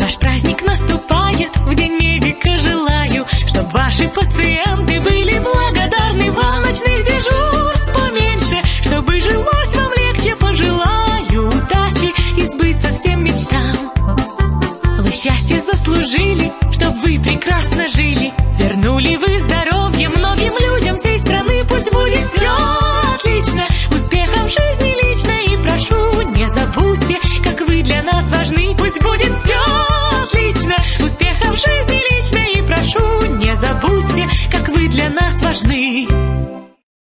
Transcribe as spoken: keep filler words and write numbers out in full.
ваш праздник наступает, в день медика желаю, чтоб ваши пациенты были благодарны вам. Ночных дежурств поменьше, чтобы жилось вам легче. Пожелаю удачи и сбыться всем мечтам. Вы счастье заслужили, чтоб вы прекрасно жили. Вернули вы здоровье многим людям всей страны. Пусть будет все отлично, успехов в жизни лично. И прошу, не забудьте, как вы для нас важны. Пусть будет все